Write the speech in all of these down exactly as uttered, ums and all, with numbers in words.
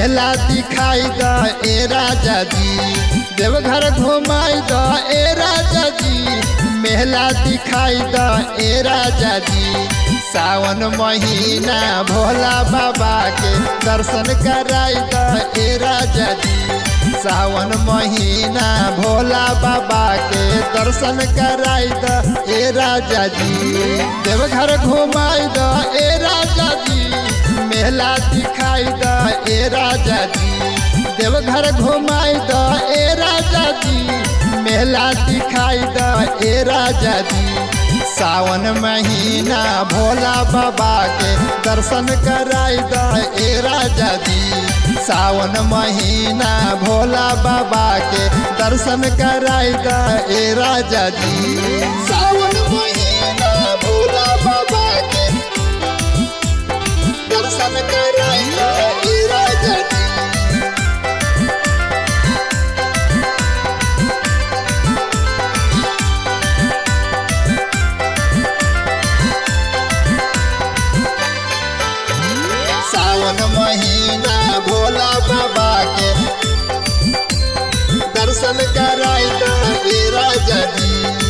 मेला दिखाई द ए राजा जी, देवघर घुमाई द ए राजा जी, मेला दिखाई द ए राजा जी। सावन महीना भोला बाबा के दर्शन कराई द ए राजा जी, सावन महीना भोला बाबा के दर्शन कराई द ए राजा जी। देवघर घुमाई द ए राजा जी, मेला दिखाई द ए राजा जी, देवघर घुमाई द ए राजा जी, मेला दिखाई द ए राजा जी। सावन महीना भोला बाबा के दर्शन कराई द ए राजा जी, सावन महीना भोला बाबा के दर्शन कराई द ए राजा जी। सावन महीना भोला बाबा के दर्शन कराई द ए राजा जी। सावन महीना भोला बाबा के दर्शन कराई द ए राजा जी।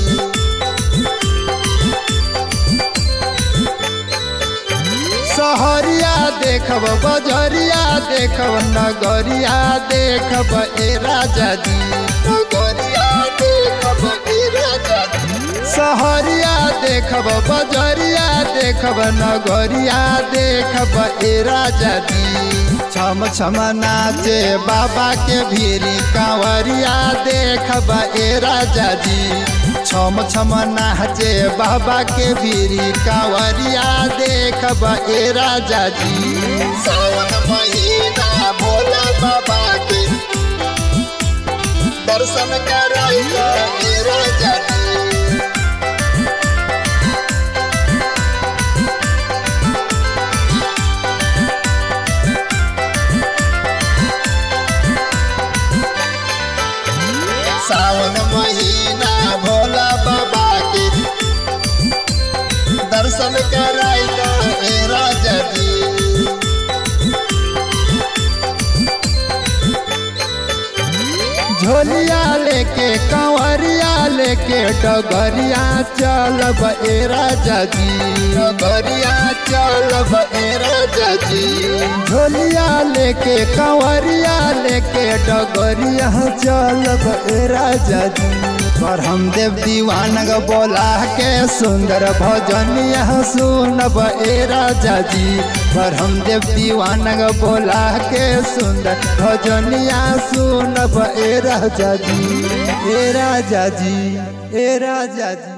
सहरिया देखब बजरिया देखब नगरिया देखब ए राजा जी, नगरिया देखब ए राजा जी। सहरिया देखब बजरिया देखब नगरिया देखब ए राजा जी। छम छम नाचे बाबा के भीरी कांवरिया देखब ए राजा जी, छम छम नाचे बाबा के भीरी कांवरिया देखब ए राजा जी। सावन महीना भोला बाबा के दर्शन कराई द ए राजा जी। सावन महीना भोला बाबा के दर्शन कराई द ए राजा जी। झोलिया लेके कांवरिया लेके डगरिया चलब ए राजा जी, डगरिया चलब ए राजा जी। झोलिया लेके कांवरिया लेके डगरिया चलब ए राजा जी। पर हम देव दीवान बोला के सुंदर भजनिया सुनब ए राजा जी, पर हम देव दीवान बोला के सुंदर भजनिया सुनब ए राजा जी, ए राजा जी, ए राजा जी।